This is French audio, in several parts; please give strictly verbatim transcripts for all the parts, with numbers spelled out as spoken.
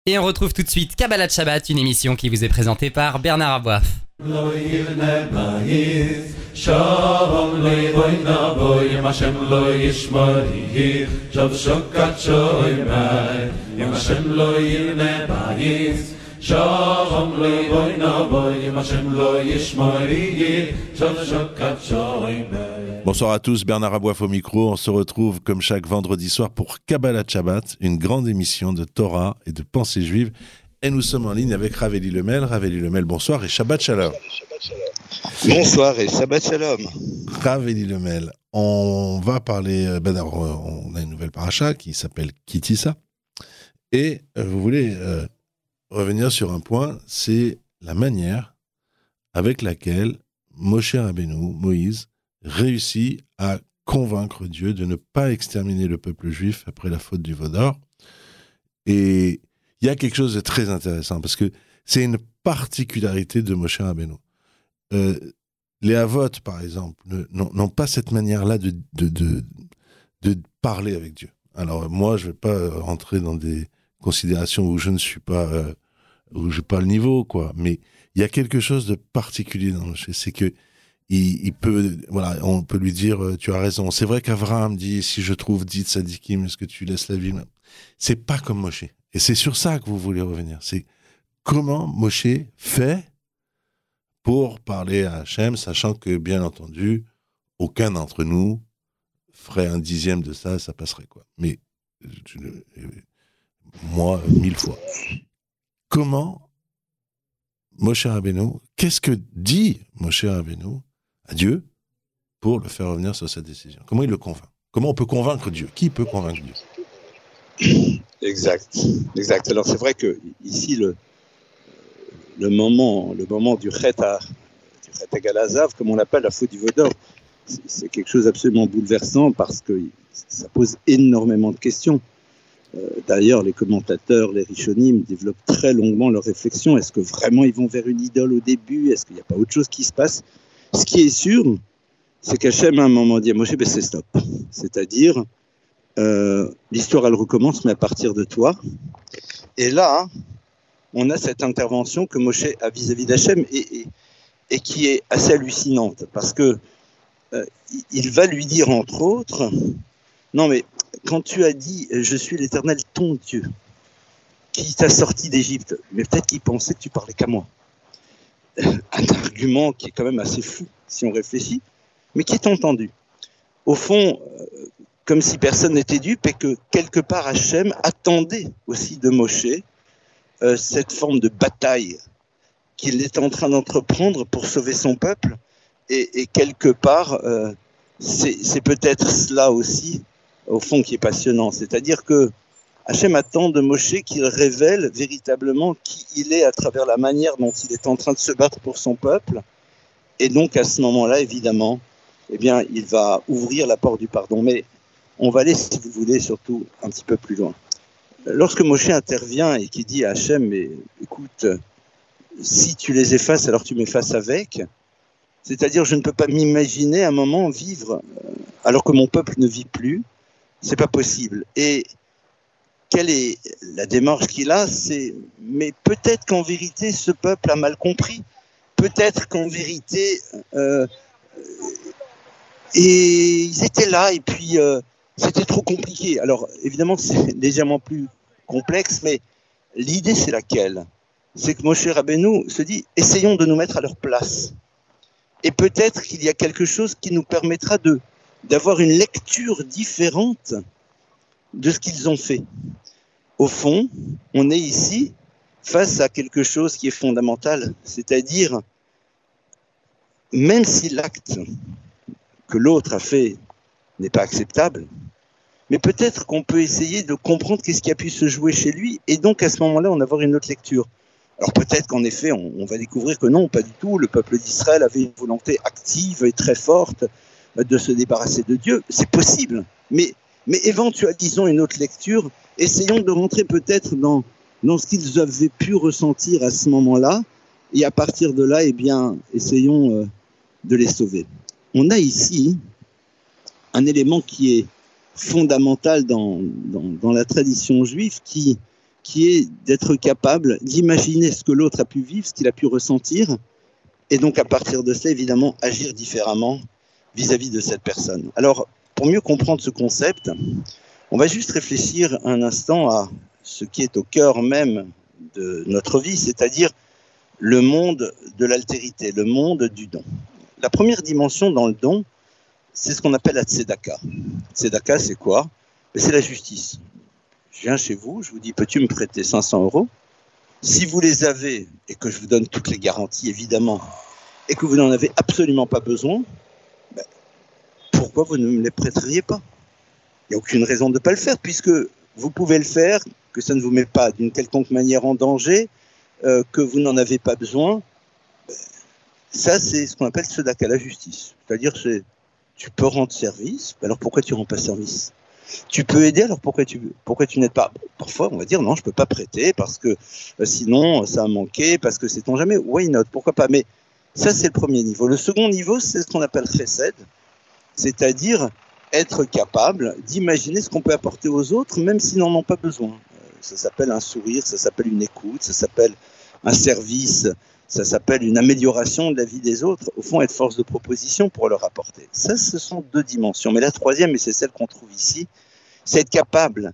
Et on retrouve tout de suite Kabbalat Shabbat, une émission qui vous est présentée par Bernard Aboif. Bonsoir à tous, Bernard Aboif au micro. On se retrouve comme chaque vendredi soir pour Kabbalat Shabbat, une grande émission de Torah et de pensée juive. Et nous sommes en ligne avec Rav Eli Lemel. Rav Eli Lemel, bonsoir et Shabbat Shalom. Bonsoir et Shabbat Shalom. Rav Eli Lemel, on va parler, ben alors, on a une nouvelle paracha qui s'appelle Ki Tisa. Et euh, vous voulez euh, revenir sur un point, c'est la manière avec laquelle Moshe Rabbeinu, Moïse, réussit à convaincre Dieu de ne pas exterminer le peuple juif après la faute du veau d'or. Et il y a quelque chose de très intéressant, parce que c'est une particularité de Moshe Rabbeinu. Euh, les Avot, par exemple, ne, n'ont, n'ont pas cette manière-là de, de, de, de parler avec Dieu. Alors moi, je ne vais pas rentrer dans des considérations où je ne suis pas, euh, où je n'ai pas le niveau, quoi. Mais il y a quelque chose de particulier dans Moshe, c'est que Il, il peut, voilà, on peut lui dire, euh, tu as raison. C'est vrai qu'Avraham dit, si je trouve dix tzadikim, est-ce que tu laisses la vie? C'est pas comme Moshe. Et c'est sur ça que vous voulez revenir. C'est comment Moshe fait pour parler à Hachem, sachant que, bien entendu, aucun d'entre nous ferait un dixième de ça, ça passerait, quoi. Mais, je, moi, mille fois. Comment Moshe Rabbeinu, qu'est-ce que dit Moshe Rabbeinu à Dieu pour le faire revenir sur sa décision? Comment il le convainc? Comment on peut convaincre Dieu? Qui peut convaincre Dieu? Exact, exact. Alors c'est vrai que ici le le moment, le moment du chet à du chet à Galazav, comme on l'appelle, la faute du veau d'or, c'est, c'est quelque chose d'absolument bouleversant parce que ça pose énormément de questions. Euh, d'ailleurs, les commentateurs, les Rishonim développent très longuement leurs réflexions. Est-ce que vraiment ils vont vers une idole au début? Est-ce qu'il n'y a pas autre chose qui se passe? Ce qui est sûr, c'est qu'Hachem à un moment dit à Moshe, ben c'est stop. C'est-à-dire, euh, l'histoire elle recommence, mais à partir de toi. Et là, on a cette intervention que Moshe a vis-à-vis d'Hachem et, et, et qui est assez hallucinante parce que euh, il va lui dire entre autres, non mais quand tu as dit je suis l'Éternel ton Dieu qui t'a sorti d'Égypte, mais peut-être qu'il pensait que tu parlais qu'à moi. Un argument qui est quand même assez fou si on réfléchit, mais qui est entendu. Au fond, euh, comme si personne n'était dupe et que quelque part Hachem attendait aussi de Moshe euh, cette forme de bataille qu'il était en train d'entreprendre pour sauver son peuple et, et quelque part euh, c'est, c'est peut-être cela aussi au fond qui est passionnant, c'est-à-dire que Hachem attend de Moshe qu'il révèle véritablement qui il est à travers la manière dont il est en train de se battre pour son peuple. Et donc, à ce moment-là, évidemment, eh bien, il va ouvrir la porte du pardon. Mais on va aller, si vous voulez, surtout un petit peu plus loin. Lorsque Moshe intervient et qu'il dit à Hachem, mais écoute, si tu les effaces, alors tu m'effaces avec. C'est-à-dire, je ne peux pas m'imaginer un moment vivre alors que mon peuple ne vit plus. C'est pas possible. Et quelle est la démarche qu'il a? C'est, mais peut-être qu'en vérité, ce peuple a mal compris. Peut-être qu'en vérité, euh, et ils étaient là et puis euh, c'était trop compliqué. Alors, évidemment, c'est légèrement plus complexe, mais l'idée, c'est laquelle? C'est que Moshe Rabbeinu se dit, essayons de nous mettre à leur place. Et peut-être qu'il y a quelque chose qui nous permettra de, d'avoir une lecture différente de ce qu'ils ont fait. Au fond, on est ici face à quelque chose qui est fondamental, c'est-à-dire, même si l'acte que l'autre a fait n'est pas acceptable, mais peut-être qu'on peut essayer de comprendre qu'est-ce qui a pu se jouer chez lui, et donc à ce moment-là, on avoir une autre lecture. Alors peut-être qu'en effet, on, on va découvrir que non, pas du tout, le peuple d'Israël avait une volonté active et très forte de se débarrasser de Dieu, c'est possible, mais, mais éventualisons une autre lecture. Essayons de rentrer peut-être dans, dans ce qu'ils avaient pu ressentir à ce moment-là, et à partir de là, eh bien, essayons euh, de les sauver. On a ici un élément qui est fondamental dans, dans, dans la tradition juive, qui qui est d'être capable d'imaginer ce que l'autre a pu vivre, ce qu'il a pu ressentir, et donc à partir de cela, évidemment, agir différemment vis-à-vis de cette personne. Alors, pour mieux comprendre ce concept, on va juste réfléchir un instant à ce qui est au cœur même de notre vie, c'est-à-dire le monde de l'altérité, le monde du don. La première dimension dans le don, c'est ce qu'on appelle la tzedaka. Tzedaka, c'est quoi? C'est la justice. Je viens chez vous, je vous dis, peux-tu me prêter cinq cents euros? Si vous les avez, et que je vous donne toutes les garanties, évidemment, et que vous n'en avez absolument pas besoin, ben, pourquoi vous ne me les prêteriez pas? Il n'y a aucune raison de ne pas le faire, puisque vous pouvez le faire, que ça ne vous met pas d'une quelconque manière en danger, euh, que vous n'en avez pas besoin. Ben, ça, c'est ce qu'on appelle tzedaka, la justice. C'est-à-dire, c'est, tu peux rendre service, alors pourquoi tu ne rends pas service? Tu peux aider, alors pourquoi tu, pourquoi tu n'aides pas? Parfois, on va dire, non, je ne peux pas prêter, parce que euh, sinon, ça a manqué, parce que c'est ton jamais. Why not? Pourquoi pas? Mais ça, c'est le premier niveau. Le second niveau, c'est ce qu'on appelle chesed, c'est-à-dire être capable d'imaginer ce qu'on peut apporter aux autres, même s'ils n'en ont pas besoin. Ça s'appelle un sourire, ça s'appelle une écoute, ça s'appelle un service, ça s'appelle une amélioration de la vie des autres. Au fond, être force de proposition pour leur apporter. Ça, ce sont deux dimensions. Mais la troisième, et c'est celle qu'on trouve ici, c'est être capable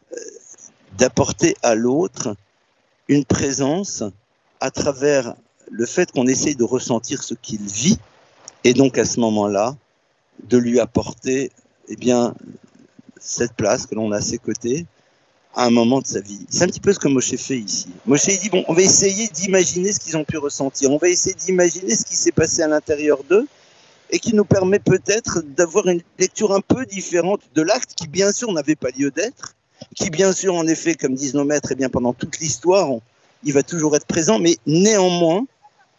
d'apporter à l'autre une présence à travers le fait qu'on essaye de ressentir ce qu'il vit, et donc à ce moment-là, de lui apporter eh bien, cette place que l'on a à ses côtés à un moment de sa vie. C'est un petit peu ce que Moshe fait ici. Moshe il dit, bon, on va essayer d'imaginer ce qu'ils ont pu ressentir, on va essayer d'imaginer ce qui s'est passé à l'intérieur d'eux, et qui nous permet peut-être d'avoir une lecture un peu différente de l'acte qui, bien sûr, n'avait pas lieu d'être, qui, bien sûr, en effet, comme disent nos maîtres, eh bien, pendant toute l'histoire, on, il va toujours être présent, mais néanmoins,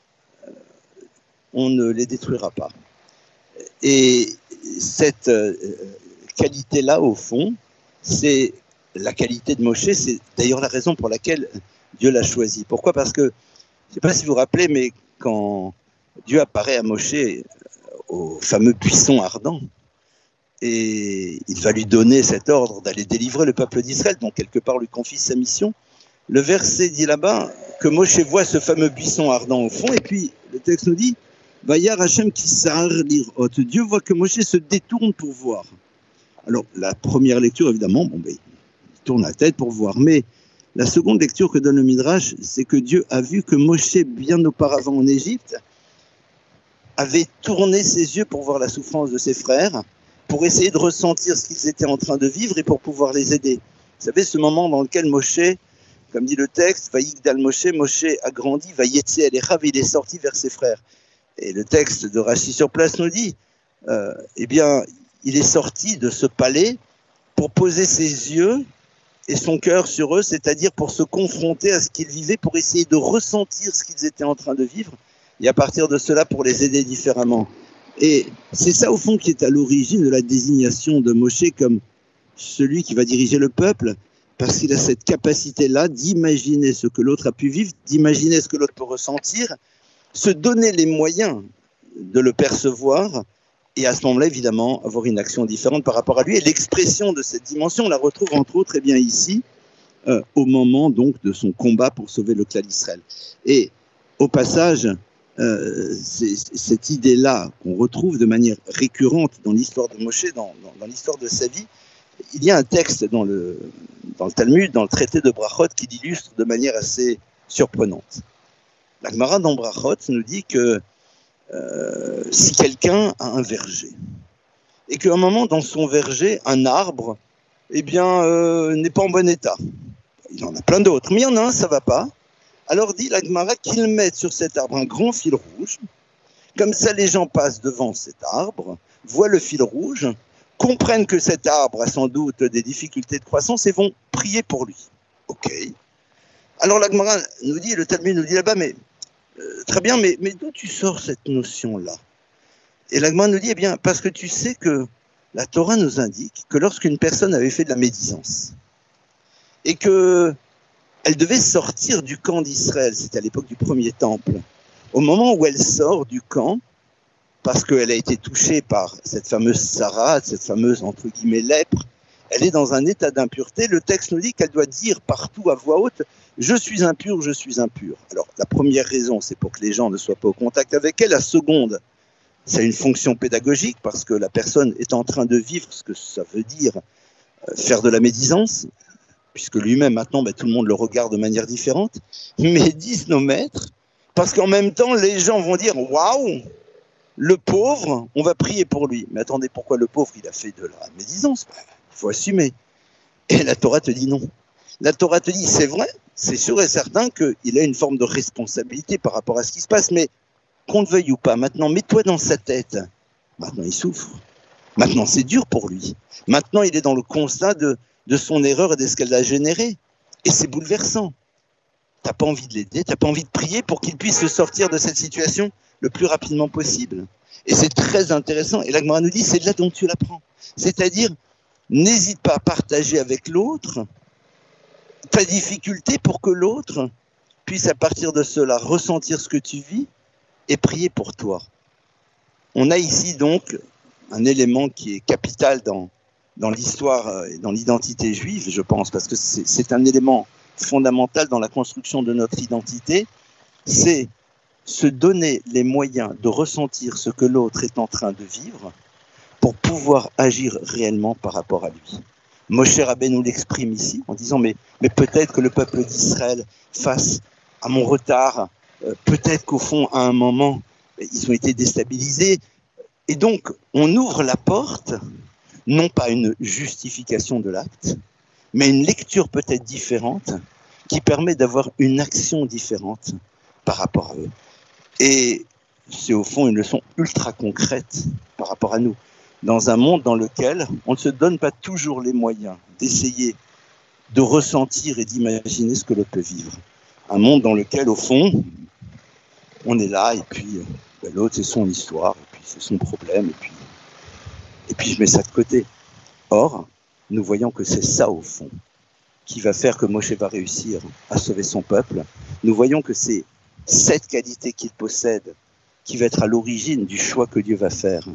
on ne les détruira pas. Et cette euh, qualité-là, au fond, c'est la qualité de Moshe, c'est d'ailleurs la raison pour laquelle Dieu l'a choisi. Pourquoi? Parce que, je ne sais pas si vous vous rappelez, mais quand Dieu apparaît à Moshe au fameux buisson ardent, et il va lui donner cet ordre d'aller délivrer le peuple d'Israël, donc quelque part lui confie sa mission, le verset dit là-bas que Moshe voit ce fameux buisson ardent au fond, et puis le texte nous dit Vayar Hashem kisar lirot. Dieu voit que Moshe se détourne pour voir. Alors, la première lecture, évidemment, bon, ben, il tourne la tête pour voir. Mais la seconde lecture que donne le Midrash, c'est que Dieu a vu que Moshe, bien auparavant en Égypte, avait tourné ses yeux pour voir la souffrance de ses frères, pour essayer de ressentir ce qu'ils étaient en train de vivre et pour pouvoir les aider. Vous savez, ce moment dans lequel Moshe, comme dit le texte, Vayigdal Moshe, Moshe a grandi, Vayetze Elechav, il est sorti vers ses frères. Et le texte de Rashi sur place nous dit, euh, eh bien, il est sorti de ce palais pour poser ses yeux et son cœur sur eux, c'est-à-dire pour se confronter à ce qu'ils vivaient, pour essayer de ressentir ce qu'ils étaient en train de vivre, et à partir de cela, pour les aider différemment. Et c'est ça, au fond, qui est à l'origine de la désignation de Moshe comme celui qui va diriger le peuple, parce qu'il a cette capacité-là d'imaginer ce que l'autre a pu vivre, d'imaginer ce que l'autre peut ressentir, se donner les moyens de le percevoir, et à ce moment-là, évidemment, avoir une action différente par rapport à lui. Et l'expression de cette dimension, on la retrouve entre autres eh bien, ici, euh, au moment donc de son combat pour sauver le clan d'Israël. Et au passage, euh, c'est, cette idée-là qu'on retrouve de manière récurrente dans l'histoire de Moshe, dans, dans, dans l'histoire de sa vie, il y a un texte dans le, dans le Talmud, dans le traité de Brachot, qui l'illustre de manière assez surprenante. La Gemara dans Brachot nous dit que euh, si quelqu'un a un verger, et qu'à un moment dans son verger, un arbre eh bien, euh, n'est pas en bon état, il en a plein d'autres, mais il y en a un, ça ne va pas, alors dit la Gemara qu'il mette sur cet arbre un grand fil rouge, comme ça les gens passent devant cet arbre, voient le fil rouge, comprennent que cet arbre a sans doute des difficultés de croissance et vont prier pour lui. Ok. Alors la Gemara nous dit, le Talmud nous dit là-bas, mais euh, très bien, mais, mais d'où tu sors cette notion-là? Et la Gemara nous dit, eh bien, parce que tu sais que la Torah nous indique que lorsqu'une personne avait fait de la médisance et que elle devait sortir du camp d'Israël, c'était à l'époque du premier temple, au moment où elle sort du camp, parce qu'elle a été touchée par cette fameuse Sarah, cette fameuse, entre guillemets, lèpre, elle est dans un état d'impureté. Le texte nous dit qu'elle doit dire partout à voix haute « Je suis impur, je suis impur ». Alors, la première raison, c'est pour que les gens ne soient pas au contact avec elle. La seconde, c'est une fonction pédagogique parce que la personne est en train de vivre ce que ça veut dire euh, faire de la médisance, puisque lui-même, maintenant, ben, tout le monde le regarde de manière différente. Mais disent nos maîtres, parce qu'en même temps, les gens vont dire « Waouh !» Le pauvre, on va prier pour lui. Mais attendez, pourquoi le pauvre, il a fait de la médisance ? Il faut assumer. Et la Torah te dit non. La Torah te dit, c'est vrai, c'est sûr et certain qu'il a une forme de responsabilité par rapport à ce qui se passe, mais qu'on le veuille ou pas, maintenant, mets-toi dans sa tête. Maintenant, il souffre. Maintenant, c'est dur pour lui. Maintenant, il est dans le constat de, de son erreur et de ce qu'elle a généré. Et c'est bouleversant. Tu n'as pas envie de l'aider, tu n'as pas envie de prier pour qu'il puisse se sortir de cette situation le plus rapidement possible. Et c'est très intéressant. Et la Gemara nous dit, c'est de là dont tu l'apprends. C'est-à-dire, n'hésite pas à partager avec l'autre ta difficulté pour que l'autre puisse à partir de cela ressentir ce que tu vis et prier pour toi. On a ici donc un élément qui est capital dans, dans l'histoire et dans l'identité juive, je pense, parce que c'est, c'est un élément fondamental dans la construction de notre identité, c'est se donner les moyens de ressentir ce que l'autre est en train de vivre pour pouvoir agir réellement par rapport à lui. Moshe Rabbeinu l'exprime ici en disant mais, mais peut-être que le peuple d'Israël, face à mon retard, euh, peut-être qu'au fond, à un moment, ils ont été déstabilisés. Et donc, on ouvre la porte, non pas une justification de l'acte, mais une lecture peut-être différente qui permet d'avoir une action différente par rapport à eux. Et c'est au fond une leçon ultra concrète par rapport à nous. Dans un monde dans lequel on ne se donne pas toujours les moyens d'essayer de ressentir et d'imaginer ce que l'autre peut vivre. Un monde dans lequel, au fond, on est là et puis ben, l'autre, c'est son histoire, et puis c'est son problème, et puis, et puis je mets ça de côté. Or, nous voyons que c'est ça, au fond, qui va faire que Moshe va réussir à sauver son peuple. Nous voyons que c'est cette qualité qu'il possède qui va être à l'origine du choix que Dieu va faire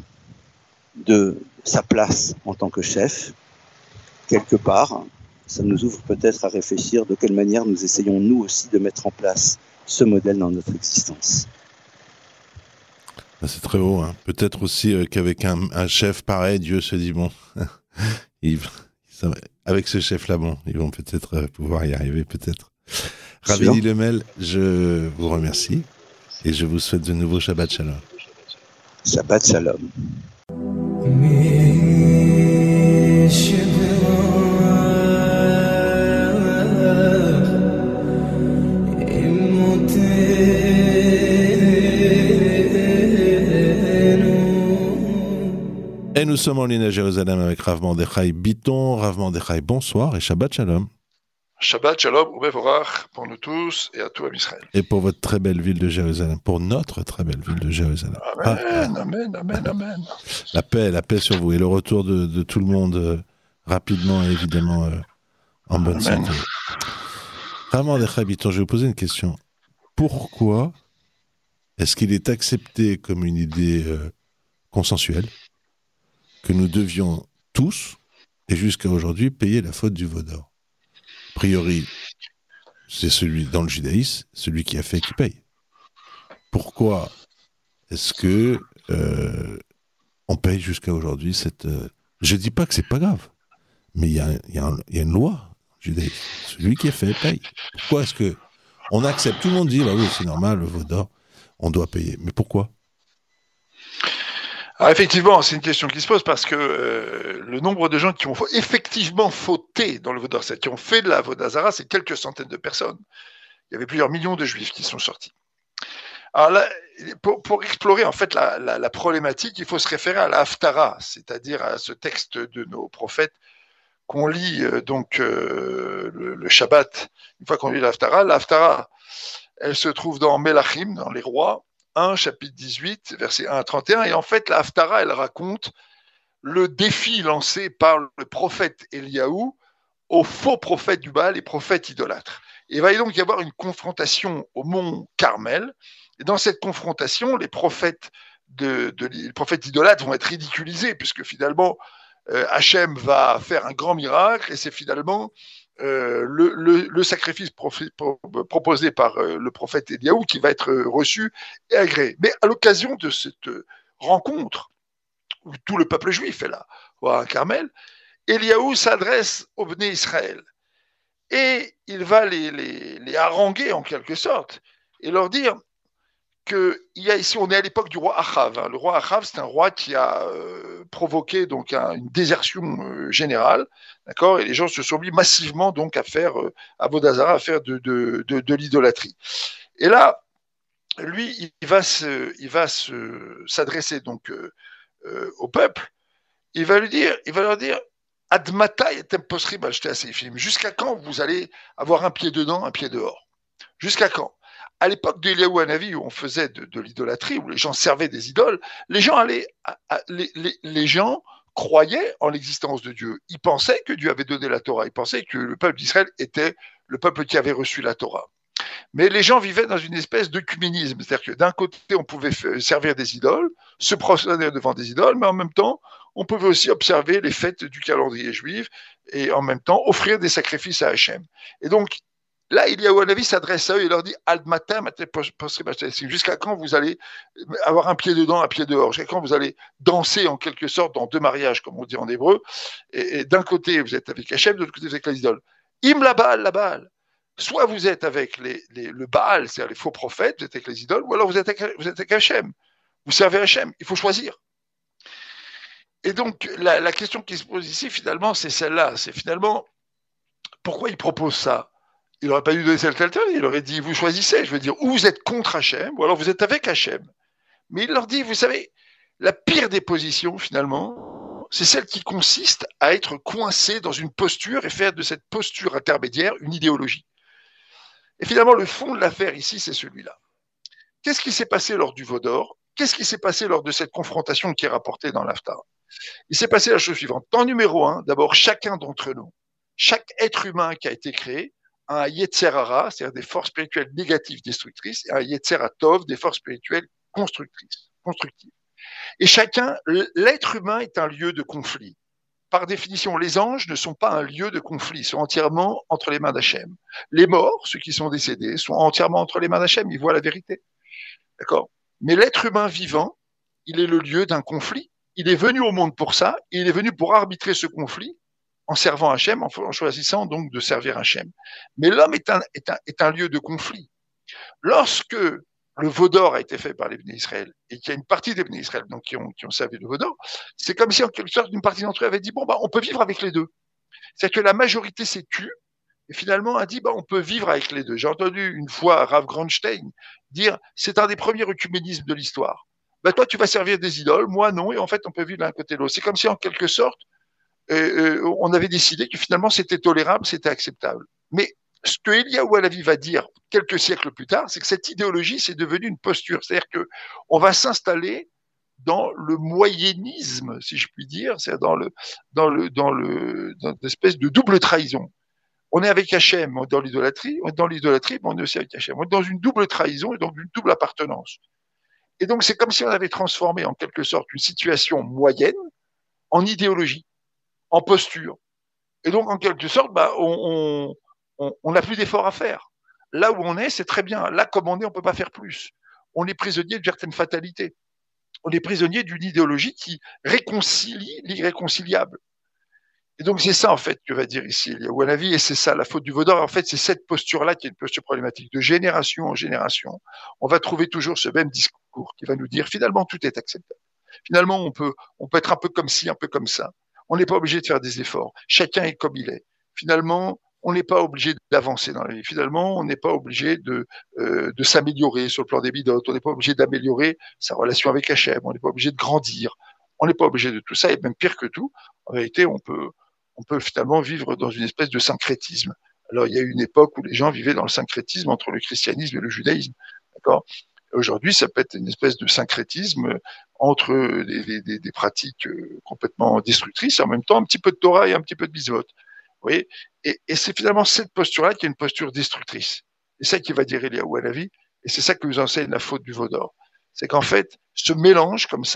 de sa place en tant que chef. Quelque part, ça nous ouvre peut-être à réfléchir de quelle manière nous essayons nous aussi de mettre en place ce modèle dans notre existence. C'est très beau, hein. Peut-être aussi euh, qu'avec un, un chef pareil, Dieu se dit bon, il, ça, avec ce chef-là, bon, ils vont peut-être euh, pouvoir y arriver, peut-être. Raveli Lemel, je vous remercie et je vous souhaite de nouveau Shabbat Shalom. Shabbat Shalom. Et nous sommes en ligne à Jérusalem avec Rav Mordechai Bitton. Rav Mordechai, bonsoir et Shabbat Shalom. Shabbat Shalom, Ubevorach, pour nous tous et à tout à Israël. Et pour votre très belle ville de Jérusalem, pour notre très belle ville de Jérusalem. Amen, ah. amen, amen, amen. La paix, la paix sur vous et le retour de, de tout le monde euh, rapidement et évidemment euh, en bonne amen. santé. Rav Mordechai Bitton, je vais vous poser une question. Pourquoi est-ce qu'il est accepté comme une idée euh, consensuelle que nous devions tous, et jusqu'à aujourd'hui, payer la faute du veau d'or? A priori, c'est celui, dans le judaïsme, celui qui a fait qui paye. Pourquoi est-ce que euh, on paye jusqu'à aujourd'hui cette... Euh, je ne dis pas que c'est pas grave, mais il y a, y, a y a une loi judaïsme. Celui qui a fait paye. Pourquoi est-ce que on accepte? Tout le monde dit, bah oui, c'est normal, le veau d'or, on doit payer. Mais pourquoi? Alors effectivement, c'est une question qui se pose parce que euh, le nombre de gens qui ont effectivement fauté dans le veau d'or, qui ont fait de la avodat zara, c'est quelques centaines de personnes. Il y avait plusieurs millions de juifs qui sont sortis. Alors là, pour, pour explorer en fait la, la, la problématique, il faut se référer à la Haftara, c'est-à-dire à ce texte de nos prophètes qu'on lit euh, donc euh, le, le Shabbat. Une fois qu'on lit la Haftara, la Haftara, elle se trouve dans Melachim, dans les rois, un, chapitre dix-huit, versets un à trente et un, et en fait, la Haftara, elle raconte le défi lancé par le prophète Eliaou aux faux prophètes du Baal, les prophètes idolâtres. Et il va donc y avoir une confrontation au mont Carmel, et dans cette confrontation, les prophètes, de, de, les prophètes idolâtres vont être ridiculisés, puisque finalement, euh, Hachem va faire un grand miracle et c'est finalement euh, le, le, le sacrifice profi, pro, proposé par euh, le prophète Eliaou qui va être reçu et agréé. Mais à l'occasion de cette rencontre où tout le peuple juif est là, à Carmel, Eliaou s'adresse au Bnei Israël et il va les, les, les haranguer en quelque sorte et leur dire que il y a ici, on est à l'époque du roi Achav. Hein. Le roi Achav, c'est un roi qui a euh, provoqué donc un, une désertion euh, générale, d'accord, et les gens se sont mis massivement donc à faire euh, à Vodazara, à faire de, de, de, de l'idolâtrie. Et là, lui, il va se, il va se, s'adresser donc euh, euh, au peuple. Il va lui dire, il va leur dire, Admata etem posrim al shtei seifim. Jusqu'à quand vous allez avoir un pied dedans, un pied dehors? Jusqu'à quand? À l'époque d'Eliaou Hanavi, où on faisait de, de l'idolâtrie, où les gens servaient des idoles, les gens allaient, à, à, les, les, les gens croyaient en l'existence de Dieu. Ils pensaient que Dieu avait donné la Torah. Ils pensaient que le peuple d'Israël était le peuple qui avait reçu la Torah. Mais les gens vivaient dans une espèce d'œcuménisme. C'est-à-dire que d'un côté, on pouvait servir des idoles, se prosterner devant des idoles, mais en même temps, on pouvait aussi observer les fêtes du calendrier juif et en même temps offrir des sacrifices à Hachem. Et donc, là, Eliaou Hanavi s'adresse à eux et leur dit jusqu'à quand vous allez avoir un pied dedans, un pied dehors? Jusqu'à quand vous allez danser en quelque sorte dans deux mariages, comme on dit en hébreu? Et, et d'un côté, vous êtes avec Hachem, de l'autre côté, vous êtes avec les idoles. Im la Baal, la Baal. Soit vous êtes avec les, les, le Baal, c'est-à-dire les faux prophètes, vous êtes avec les idoles, ou alors vous êtes avec, vous êtes avec Hachem. Vous servez Hachem. Il faut choisir. Et donc, la, la question qui se pose ici, finalement, c'est celle-là. C'est finalement, pourquoi il propose ça? Il n'aurait pas dû donner cette alternative. Il aurait dit, vous choisissez. Je veux dire, ou vous êtes contre Hachem, ou alors vous êtes avec Hachem. Mais il leur dit, vous savez, la pire des positions, finalement, c'est celle qui consiste à être coincé dans une posture et faire de cette posture intermédiaire une idéologie. Et finalement, le fond de l'affaire ici, c'est celui-là. Qu'est-ce qui s'est passé lors du Vaudor? Qu'est-ce qui s'est passé lors de cette confrontation qui est rapportée dans l'Haftarah? Il s'est passé la chose suivante. En numéro un, d'abord, chacun d'entre nous, chaque être humain qui a été créé, a un Yetzer Hara, c'est-à-dire des forces spirituelles négatives destructrices, et un Yetzer Hatov, des forces spirituelles constructrices, constructives. Et chacun, l'être humain est un lieu de conflit. Par définition, les anges ne sont pas un lieu de conflit, ils sont entièrement entre les mains d'Hachem. Les morts, ceux qui sont décédés, sont entièrement entre les mains d'Hachem, ils voient la vérité. D'accord? Mais l'être humain vivant, il est le lieu d'un conflit. Il est venu au monde pour ça, et il est venu pour arbitrer ce conflit en servant Hachem, en choisissant donc de servir Hachem. Mais l'homme est un, est un, est un lieu de conflit. Lorsque le Vaudor a été fait par les Bnei Israël, et qu'il y a une partie des Bnei Israël donc, qui, ont, qui ont servi le Vaudor, c'est comme si en quelque sorte une partie d'entre eux avait dit, bon, bah, on peut vivre avec les deux. C'est-à-dire que la majorité s'est tue, et finalement a dit, bah, on peut vivre avec les deux. J'ai entendu une fois Rav Grandstein dire, c'est un des premiers œcuménismes de l'histoire. Bah, toi, tu vas servir des idoles, moi non, et en fait, on peut vivre l'un côté de l'autre. C'est comme si en quelque sorte, euh, euh, on avait décidé que finalement, c'était tolérable, c'était acceptable. Mais ce que Eliaou Hanavi va dire quelques siècles plus tard, c'est que cette idéologie, c'est devenu une posture. C'est-à-dire qu'on va s'installer dans le moyennisme, si je puis dire, c'est-à-dire dans le, dans le, dans le, dans une espèce de double trahison. On est avec Hachem dans l'idolâtrie, on est dans l'idolâtrie, mais on est aussi avec Hachem. On est dans une double trahison et donc une double appartenance. Et donc, c'est comme si on avait transformé en quelque sorte une situation moyenne en idéologie, en posture. Et donc, en quelque sorte, bah, on, on, on n'a plus d'efforts à faire. Là où on est, c'est très bien. Là, comme on est, on ne peut pas faire plus. On est prisonnier de certaines fatalités. On est prisonnier d'une idéologie qui réconcilie l'irréconciliable. Et donc, c'est ça, en fait, que va dire ici Eliaou Hanavi, et c'est ça, la faute du Vaudor. En fait, c'est cette posture-là qui est une posture problématique. De génération en génération, on va trouver toujours ce même discours qui va nous dire, finalement, tout est acceptable. Finalement, on peut, on peut être un peu comme ci, un peu comme ça. On n'est pas obligé de faire des efforts. Chacun est comme il est. Finalement, on n'est pas obligé d'avancer dans la vie. Finalement, on n'est pas obligé de, euh, de s'améliorer sur le plan des bidotes. On n'est pas obligé d'améliorer sa relation avec Hachem. On n'est pas obligé de grandir. On n'est pas obligé de tout ça. Et même pire que tout, en réalité, on peut, on peut finalement vivre dans une espèce de syncrétisme. Alors, il y a eu une époque où les gens vivaient dans le syncrétisme entre le christianisme et le judaïsme. D'accord ? Aujourd'hui, ça peut être une espèce de syncrétisme entre des, des, des pratiques complètement destructrices et en même temps un petit peu de Torah et un petit peu de Mitzvot. Vous voyez ? Et, et c'est finalement cette posture-là qui est une posture destructrice. C'est ça qui va dire Eliaou Hanavi, et c'est ça que nous enseigne la faute du Vaudor. C'est qu'en fait, ce mélange comme ça,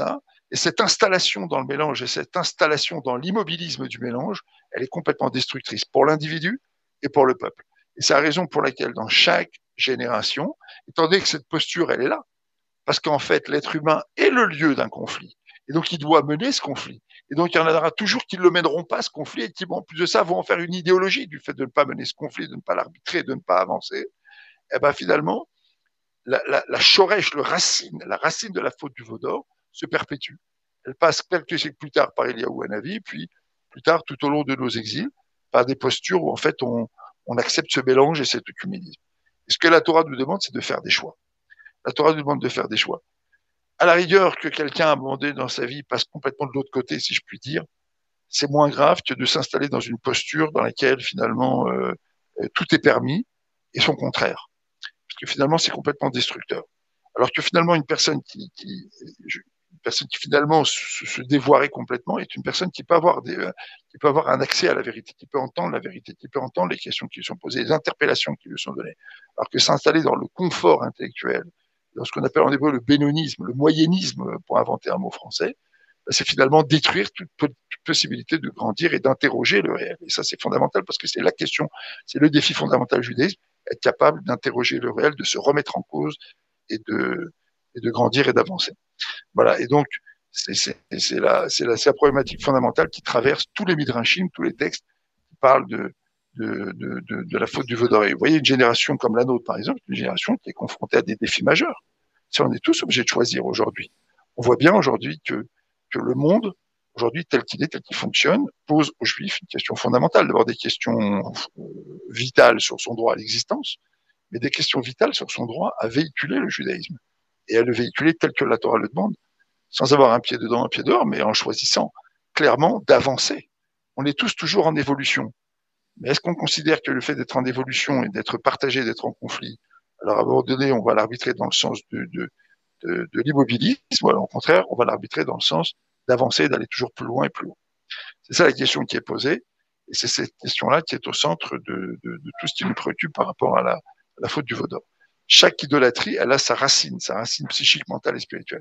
Et cette installation dans le mélange et cette installation dans l'immobilisme du mélange, elle est complètement destructrice pour l'individu et pour le peuple. Et c'est la raison pour laquelle dans chaque génération, étant donné que cette posture, elle est là, parce qu'en fait, l'être humain est le lieu d'un conflit. Et donc, il doit mener ce conflit. Et donc, il y en aura toujours qui ne le mèneront pas, ce conflit, et qui, en plus de ça, vont en faire une idéologie du fait de ne pas mener ce conflit, de ne pas l'arbitrer, de ne pas avancer. Et bien, finalement, la, la, la chorèche, le racine, la racine de la faute du veau d'or se perpétue. Elle passe quelques siècles plus tard par Eliaou Hanavi, puis plus tard, tout au long de nos exils, par des postures où, en fait, on, on accepte ce mélange et cet œcuménisme. Et ce que la Torah nous demande, c'est de faire des choix. La Torah nous demande de faire des choix. À la rigueur, que quelqu'un, à un moment donné dans sa vie, passe complètement de l'autre côté, si je puis dire, c'est moins grave que de s'installer dans une posture dans laquelle, finalement, euh, tout est permis et son contraire. Parce que finalement, c'est complètement destructeur. Alors que finalement, une personne qui, qui une personne qui finalement se, se dévoirait complètement est une personne qui peut avoir des, euh, qui peut avoir un accès à la vérité, qui peut entendre la vérité, qui peut entendre les questions qui lui sont posées, les interpellations qui lui sont données. Alors que s'installer dans le confort intellectuel, dans ce qu'on appelle en hébreu le bénonisme, le moyennisme, pour inventer un mot français, c'est finalement détruire toute, toute possibilité de grandir et d'interroger le réel. Et ça, c'est fondamental parce que c'est la question, c'est le défi fondamental du judaïsme, être capable d'interroger le réel, de se remettre en cause et de, et de grandir et d'avancer. Voilà. Et donc, c'est, c'est, c'est, la, c'est, la, c'est la problématique fondamentale qui traverse tous les midrashim, tous les textes qui parlent de, de, de, de, de la faute du veau d'or. Vous voyez, une génération comme la nôtre, par exemple, une génération qui est confrontée à des défis majeurs. Si on est tous obligés de choisir aujourd'hui, on voit bien aujourd'hui que, que le monde, aujourd'hui, tel qu'il est, tel qu'il fonctionne, pose aux Juifs une question fondamentale. D'abord des questions euh, vitales sur son droit à l'existence, mais des questions vitales sur son droit à véhiculer le judaïsme et à le véhiculer tel que la Torah le demande, sans avoir un pied dedans, un pied dehors, mais en choisissant clairement d'avancer. On est tous toujours en évolution. Mais est-ce qu'on considère que le fait d'être en évolution et d'être partagé, d'être en conflit, alors à un moment donné, on va l'arbitrer dans le sens de, de, de, de l'immobilisme, ou alors au contraire, on va l'arbitrer dans le sens d'avancer, d'aller toujours plus loin et plus haut. C'est ça la question qui est posée, et c'est cette question-là qui est au centre de, de, de tout ce qui nous préoccupe par rapport à la, à la faute du veau d'or. Chaque idolâtrie, elle a sa racine, sa racine psychique, mentale et spirituelle.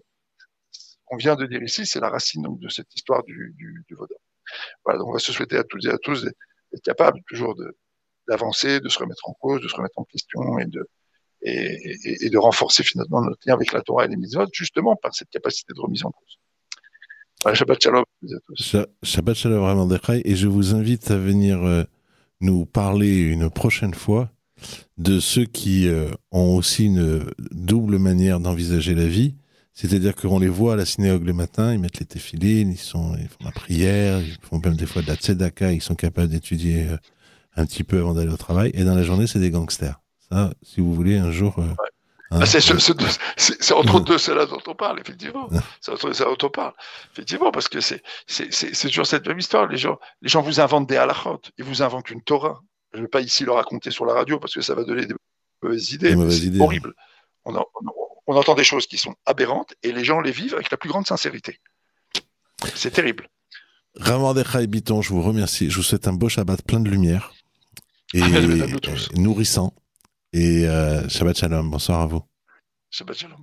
Ce qu'on vient de dire ici, c'est la racine donc, de cette histoire du, du, du veau d'or. Voilà, donc on va se souhaiter à toutes et à tous d'être capables toujours de, d'avancer, de se remettre en cause, de se remettre en question et de, et, et, et de renforcer finalement notre lien avec la Torah et les mitzvot, justement par cette capacité de remise en cause. Voilà, Shabbat Shalom à tous. Shabbat Shalom vraiment Mordechai, et je vous invite à venir euh, nous parler une prochaine fois de ceux qui euh, ont aussi une double manière d'envisager la vie, c'est-à-dire qu'on les voit à la synagogue le matin, ils mettent les téfilines, ils, sont, ils font la prière, ils font même des fois de la tzedaka, ils sont capables d'étudier euh, un petit peu avant d'aller au travail, et dans la journée c'est des gangsters. Ça, si vous voulez, un jour... Euh, ouais. hein, ah, c'est, ce, ce, c'est, c'est entre deux, c'est là dont on parle, effectivement. C'est entre ça dont on parle, effectivement, parce que c'est, c'est, c'est, c'est toujours cette même histoire. Les gens, les gens vous inventent des halachot, ils vous inventent une Torah. Je ne vais pas ici le raconter sur la radio parce que ça va donner des mauvaises idées. Des mauvaises c'est idées, horrible. On, en, on, on entend des choses qui sont aberrantes et les gens les vivent avec la plus grande sincérité. C'est terrible. Rav Mordechai Bitton, je vous remercie. Je vous souhaite un beau Shabbat plein de lumière et, et nourrissant. Et euh, Shabbat Shalom. Bonsoir à vous. Shabbat Shalom.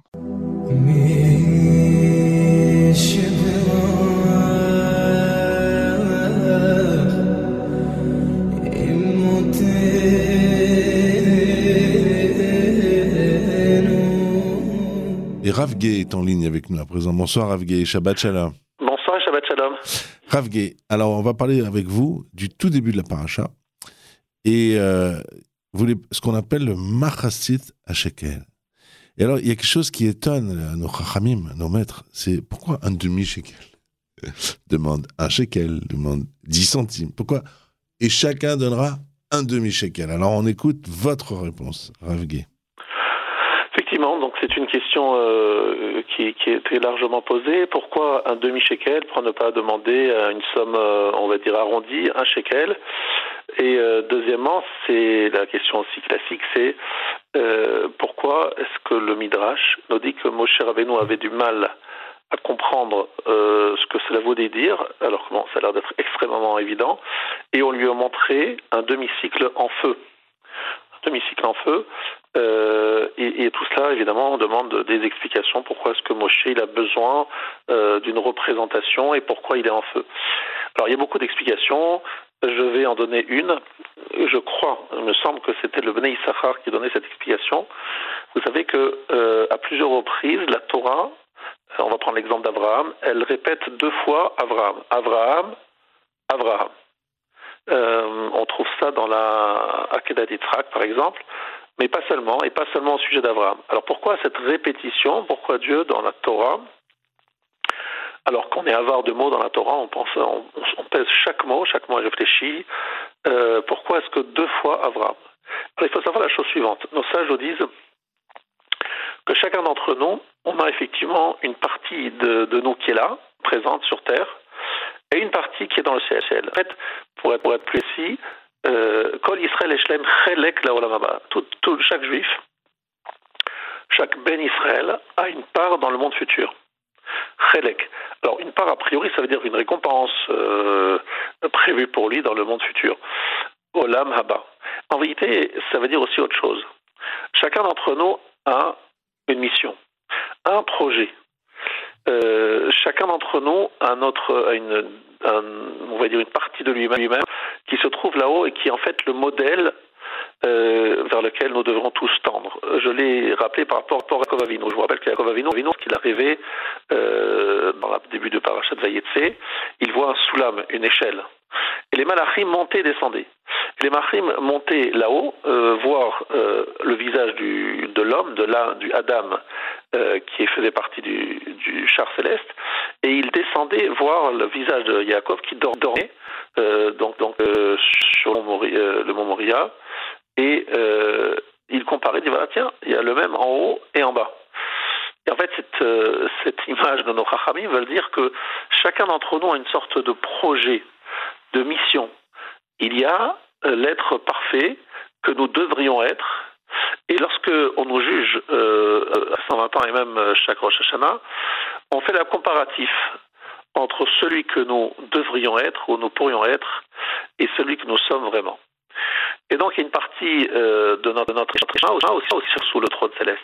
Et Rav Gay est en ligne avec nous à présent. Bonsoir Rav Gay, Shabbat Shalom. Bonsoir et Shabbat Shalom. Rav Gay, alors on va parler avec vous du tout début de la paracha et euh, vous les, ce qu'on appelle le machasit à shekel. Et alors il y a quelque chose qui étonne nos chachamim, nos maîtres, c'est pourquoi un demi-shekel demande un shekel, demande dix centimes. Pourquoi? Et chacun donnera un demi-shekel. Alors on écoute votre réponse, Rav Gay. Effectivement, donc c'est une question euh, qui, qui est très largement posée. Pourquoi un demi-shekel pour ne pas demander une somme, euh, on va dire arrondie, un shekel? Et euh, deuxièmement, c'est la question aussi classique, c'est euh, pourquoi est-ce que le Midrash nous dit que Moshe Rabbeinu avait du mal à comprendre euh, ce que cela voulait dire, alors que bon, ça a l'air d'être extrêmement évident, et on lui a montré un demi-cycle en feu. Un demi-cycle en feu, Euh, et, et tout cela, évidemment, on demande des explications. Pourquoi est-ce que Moshe il a besoin euh, d'une représentation et pourquoi il est en feu? Alors, il y a beaucoup d'explications. Je vais en donner une. Je crois, il me semble que c'était le Bnei Issachar qui donnait cette explication. Vous savez que euh, à plusieurs reprises, la Torah, on va prendre l'exemple d'Abraham, elle répète deux fois Abraham. Abraham, Abraham. Euh, on trouve ça dans la Akedat Yitzhak, par exemple, mais pas seulement, et pas seulement au sujet d'Abraham. Alors pourquoi cette répétition? Pourquoi Dieu, dans la Torah, alors qu'on est avare de mots dans la Torah, on pense, on, on pèse chaque mot, chaque mot est réfléchi. Euh, pourquoi est-ce que deux fois Abraham? Alors il faut savoir la chose suivante. Nos sages nous disent que chacun d'entre nous, on a effectivement une partie de, de nous qui est là, présente sur Terre, et une partie qui est dans le ciel. En fait, pour être, pour être précis, Kol Yisrael Eshlem Chelek Laolam Haba. Tout, tout, chaque juif, chaque Ben Israël a une part dans le monde futur. Chelek. Alors, une part, a priori, ça veut dire une récompense euh, prévue pour lui dans le monde futur. Olam Haba. En vérité, ça veut dire aussi autre chose. Chacun d'entre nous a une mission, un projet. Euh, chacun d'entre nous a, notre, a une, un, on va dire une partie de lui-même qui se trouve là-haut et qui est en fait le modèle euh, vers lequel nous devrons tous tendre. Je l'ai rappelé par rapport, rapport à Yaakov Avinu. Je vous rappelle qu'Yaakov Avinu, ce qu'il a rêvé euh, dans le début de Parashat Vayetze, il voit un soulam, une échelle. Et les malachim montaient et descendaient. Et les malachim montaient là-haut, euh, voir euh, le visage du, de l'homme, de la, du Adam, euh, qui faisait partie du, du char céleste, et ils descendaient voir le visage de Yaakov qui dormait euh, donc, donc, euh, sur le mont, euh, le mont Moria, et euh, ils comparaient, ils disaient, voilà, tiens, il y a le même en haut et en bas. Et en fait, cette, euh, cette image de nos chachamim veut dire que chacun d'entre nous a une sorte de projet, de mission. Il y a l'être parfait que nous devrions être, et lorsque on nous juge euh, à cent vingt ans et même chaque Rosh Hashanah, on fait le comparatif entre celui que nous devrions être ou nous pourrions être et celui que nous sommes vraiment. Et donc il y a une partie euh, de notre, de notre aussi, aussi sous le trône céleste.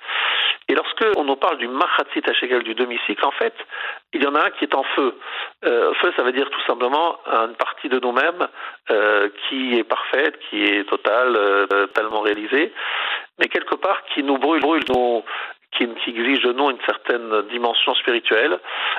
Et lorsque on nous parle du Machatzit HaShekel, du demi-cycle, en fait, il y en a un qui est en feu. Euh, feu, ça veut dire tout simplement une partie de nous-mêmes euh, qui est parfaite, qui est totale, euh, totalement réalisée, mais quelque part qui nous brûle, brûle nous, qui, qui exige de nous une certaine dimension spirituelle,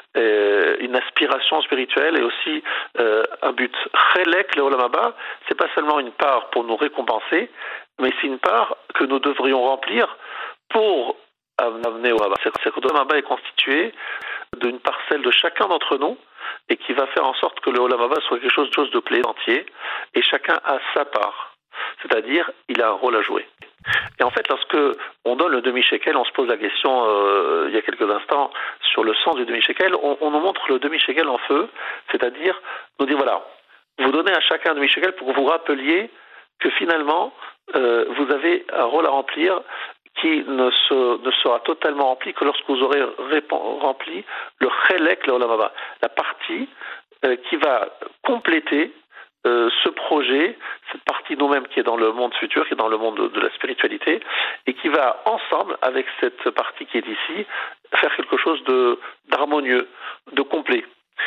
euh, une aspiration spirituelle et aussi euh, un but. Chelek le Olam Haba, c'est pas seulement une part pour nous récompenser, mais c'est une part que nous devrions remplir pour amener au Haba. C'est que le Olam Haba est constitué d'une parcelle de chacun d'entre nous et qui va faire en sorte que le Olam Haba soit quelque chose, chose de plein entier et chacun a sa part. C'est-à-dire, il a un rôle à jouer. Et en fait, lorsque on donne le demi-shekel, on se pose la question euh, il y a quelques instants sur le sens du demi-shekel, on, on nous montre le demi-shekel en feu, c'est-à-dire nous dire voilà, vous donnez à chacun un demi-shekel pour que vous rappeliez que finalement, euh, vous avez un rôle à remplir qui ne, se, ne sera totalement rempli que lorsque vous aurez rempli le chelek le Olam Haba, la partie euh, qui va compléter euh, ce projet, cette partie de nous-mêmes qui est dans le monde futur, qui est dans le monde de, de la spiritualité, et qui va ensemble, avec cette partie qui est ici, faire quelque chose de, d'harmonieux, de complet.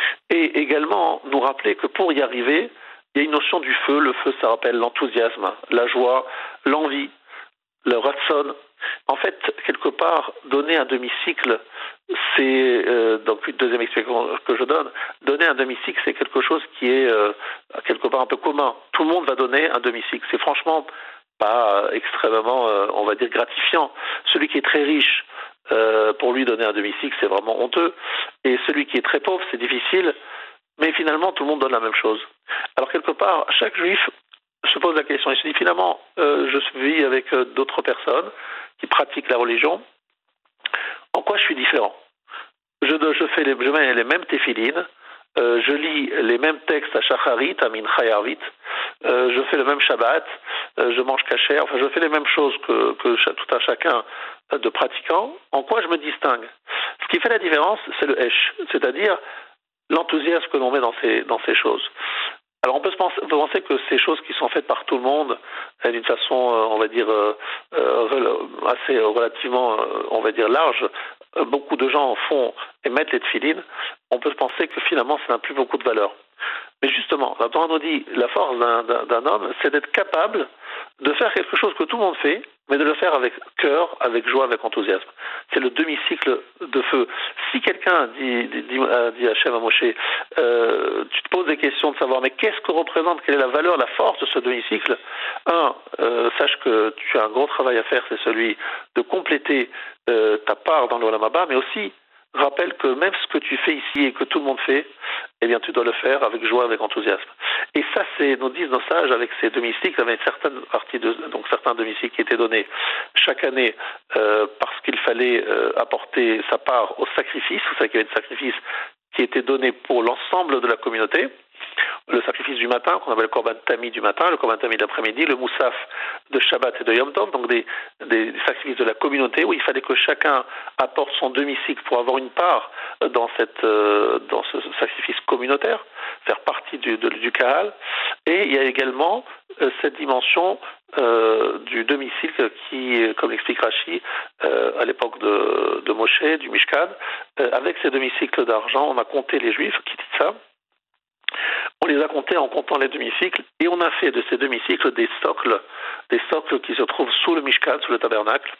Et également nous rappeler que pour y arriver, il y a une notion du feu. Le feu, ça rappelle l'enthousiasme, la joie, l'envie, le ratson. En fait, quelque part, donner un demi-cycle, c'est, euh, donc une deuxième explication que je donne, donner un demi-cycle, c'est quelque chose qui est euh, quelque part un peu commun. Tout le monde va donner un demi-cycle. C'est franchement pas euh, extrêmement, euh, on va dire, gratifiant. Celui qui est très riche, euh, pour lui donner un demi-cycle, c'est vraiment honteux. Et celui qui est très pauvre, c'est difficile. Mais finalement, tout le monde donne la même chose. Alors, quelque part, chaque juif se pose la question. Il se dit, finalement, euh, je vis avec euh, d'autres personnes qui pratiquent la religion. En quoi je suis différent? je, je, fais les, je mets les mêmes téphilines, euh, je lis les mêmes textes à Shacharit, à Mincha et Arvit, euh, je fais le même Shabbat, euh, je mange kasher, enfin je fais les mêmes choses que, que tout un chacun de pratiquants. En quoi je me distingue? Ce qui fait la différence, c'est le Hesh, c'est-à-dire l'enthousiasme que l'on met dans ces, dans ces choses. Alors on peut, se penser, on peut penser que ces choses qui sont faites par tout le monde, euh, d'une façon, euh, on va dire, euh, euh, assez euh, relativement, euh, on va dire, large, euh, beaucoup de gens en font et mettent les tefilines, on peut penser que finalement ça n'a plus beaucoup de valeur. Mais justement, la Torah nous dit, la force d'un, d'un, d'un homme, c'est d'être capable de faire quelque chose que tout le monde fait, mais de le faire avec cœur, avec joie, avec enthousiasme. C'est le demi-cycle de feu. Si quelqu'un dit, dit, dit à Hachem, à Moshe, euh, tu te poses des questions de savoir, mais qu'est-ce que représente, quelle est la valeur, la force de ce demi-cycle? Un, euh, sache que tu as un gros travail à faire, c'est celui de compléter euh, ta part dans le Olam Haba, mais aussi rappelle que même ce que tu fais ici et que tout le monde fait, eh bien, tu dois le faire avec joie, avec enthousiasme. Et ça, c'est, nous disent nos sages, avec ces demi-cycles, avec certaines parties de, donc certains demi-cycles qui étaient donnés chaque année, euh, parce qu'il fallait euh, apporter sa part au sacrifice. Vous savez qu'il y avait des sacrifices qui étaient donnés pour l'ensemble de la communauté. Le sacrifice du matin, qu'on appelle le Korban Tami du matin, le Korban Tami de l'après-midi, le Moussaf de Shabbat et de Yom Tov, donc des, des, des sacrifices de la communauté où il fallait que chacun apporte son demi-cycle pour avoir une part dans, cette, euh, dans ce sacrifice communautaire, faire partie du, de, du Kahal. Et il y a également euh, cette dimension euh, du demi-cycle qui, comme l'explique Rashi, euh, à l'époque de, de Moshe, du Mishkan, euh, avec ces demi-cycles d'argent, on a compté les Juifs qui disent ça. On les a comptés en comptant les demi-cycles et on a fait de ces demi-cycles des socles, des socles qui se trouvent sous le Mishkan, sous le tabernacle,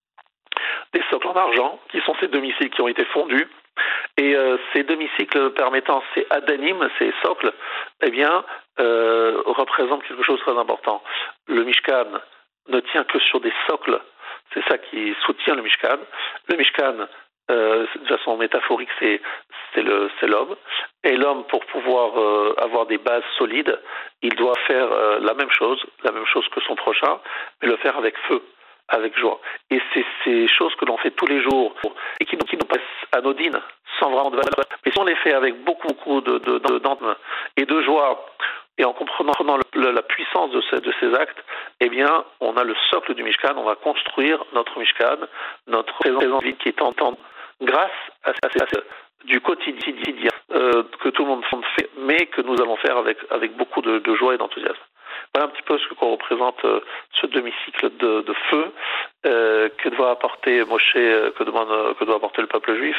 des socles en argent qui sont ces demi-cycles qui ont été fondus. Et euh, ces demi-cycles permettant ces adanim, ces socles, eh bien, euh, représentent quelque chose de très important. Le Mishkan ne tient que sur des socles, c'est ça qui soutient le Mishkan. Le Mishkan, euh, de façon métaphorique, c'est, c'est, le, c'est l'homme. Et l'homme, pour pouvoir euh, avoir des bases solides, il doit faire euh, la même chose, la même chose que son prochain, mais le faire avec feu, avec joie. Et c'est ces choses que l'on fait tous les jours et qui, qui nous passent anodines, sans vraiment de valeur. Mais si on les fait avec beaucoup, beaucoup de, de, de, d'enthousiasme et de joie, et en comprenant le, le, la puissance de ces, de ces actes, eh bien, on a le socle du Mishkan, on va construire notre Mishkan, notre présence vide qui est en temps, grâce à ces du quotidien euh, que tout le monde fait, mais que nous allons faire avec, avec beaucoup de, de joie et d'enthousiasme. Voilà un petit peu ce que représente euh, ce demi-cycle de, de feu euh, que doit apporter Moshe, euh, que, demande, que doit apporter le peuple juif,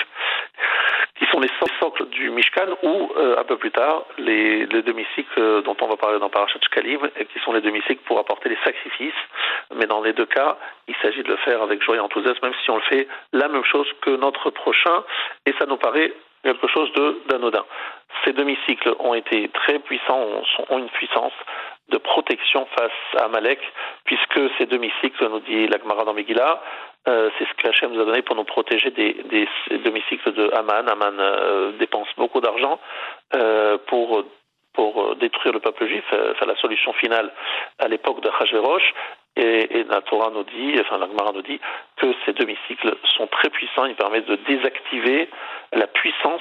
qui sont les socles du Mishkan, ou euh, un peu plus tard, les, les demi-cycles dont on va parler dans Parashat Shkalim, et qui sont les demi-cycles pour apporter les sacrifices. Mais dans les deux cas, il s'agit de le faire avec joie et enthousiasme, même si on le fait la même chose que notre prochain, et ça nous paraît quelque chose de, d'anodin. Ces demi-cycles ont été très puissants, ont, ont une puissance de protection face à Amalek, puisque ces demi-cycles, nous dit la Gemara dans Megillah, euh, c'est ce que Hachem nous a donné pour nous protéger des, des, des demi-cycles de Haman. Haman euh, dépense beaucoup d'argent euh, pour, pour détruire le peuple juif, euh, c'est la solution finale à l'époque de Hachvérosh. Et, et la Torah nous dit, enfin la Gemara nous dit, que ces demi-cycles sont très puissants, ils permettent de désactiver la puissance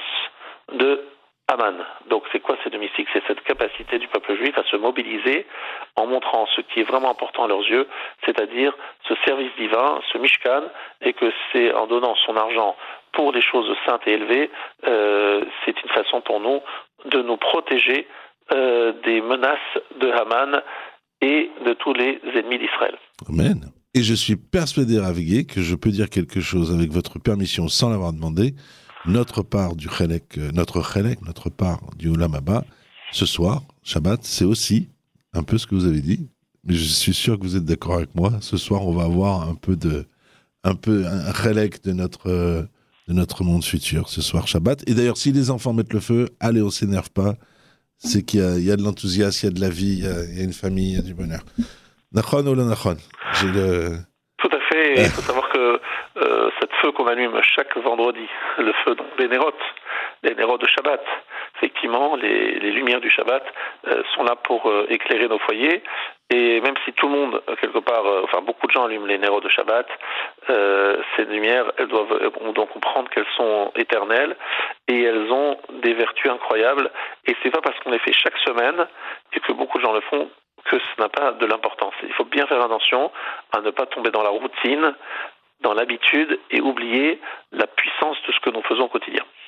de Haman. Donc c'est quoi ces demi-cycles? C'est cette capacité du peuple juif à se mobiliser en montrant ce qui est vraiment important à leurs yeux, c'est-à-dire ce service divin, ce Mishkan, et que c'est en donnant son argent pour des choses saintes et élevées, euh, c'est une façon pour nous de nous protéger euh, des menaces de Haman et de tous les ennemis d'Israël. Amen. Et je suis persuadé, Ravigué, que je peux dire quelque chose avec votre permission sans l'avoir demandé. Notre part du Chelek, notre Chelek, notre part du Olam Haba, ce soir, Shabbat, c'est aussi un peu ce que vous avez dit. Mais je suis sûr que vous êtes d'accord avec moi. Ce soir, on va avoir un peu de, un peu un Chelek de notre, de notre monde futur. Ce soir, Shabbat. Et d'ailleurs, si les enfants mettent le feu, allez, on s'énerve pas. C'est qu'il y a, il y a de l'enthousiasme, il y a de la vie, il y a, il y a une famille, il y a du bonheur. Nachon ou la nachon? J'ai le... Tout à fait. Il faut savoir que euh, cette feu qu'on allume chaque vendredi, le feu donc des Nérot, les Nérot de Shabbat, effectivement, les, les lumières du Shabbat euh, sont là pour euh, éclairer nos foyers. Et même si tout le monde, quelque part, euh, enfin beaucoup de gens allument les Nérot de Shabbat, euh, ces lumières, elles doivent, on doit comprendre qu'elles sont éternelles et elles ont des vertus incroyables. Et c'est pas parce qu'on les fait chaque semaine et que beaucoup de gens le font que ça n'a pas de l'importance. Il faut bien faire attention à ne pas tomber dans la routine, dans l'habitude et oublier la puissance de ce que nous faisons au quotidien.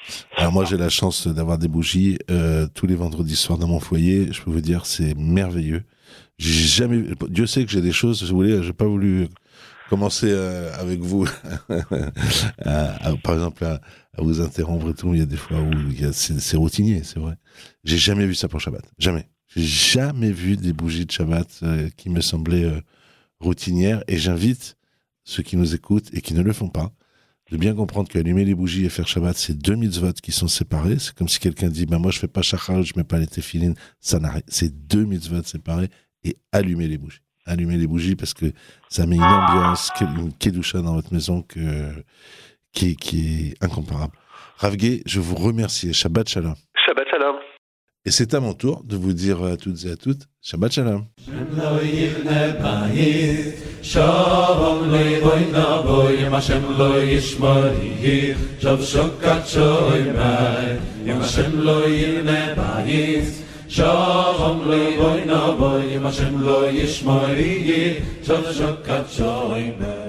Alors moi j'ai la chance d'avoir des bougies euh, tous les vendredis soirs dans mon foyer. Je peux vous dire c'est merveilleux. J'ai jamais, Dieu sait que j'ai des choses. Si vous voulez, j'ai pas voulu commencer euh, avec vous, à, à, par exemple à, à vous interrompre et tout. Il y a des fois où il y a, c'est, c'est routinier, c'est vrai. J'ai jamais vu ça pour Shabbat, jamais. J'ai jamais vu des bougies de Shabbat euh, qui me semblaient euh, routinières. Et j'invite ceux qui nous écoutent et qui ne le font pas de bien comprendre qu'allumer les bougies et faire Shabbat, c'est deux mitzvot qui sont séparés. C'est comme si quelqu'un dit, ben moi je fais pas shachar, je mets pas les téfilines, ça n'arrête. C'est deux mitzvot séparés et allumer les bougies. Allumer les bougies parce que ça met une ambiance, une kedusha dans votre maison que, qui, qui est incomparable. Rav Gué, je vous remercie. Shabbat Shalom. Shabbat Shalom. Et c'est à mon tour de vous dire à toutes et à toutes, Shabbat Shalom. Shalom le boy na boy ma shem lo yishmari shav shokat shoy mai ma shem lo yine bayis Shalom le boy na boy ma shem lo yishmari shav shokat shoy mai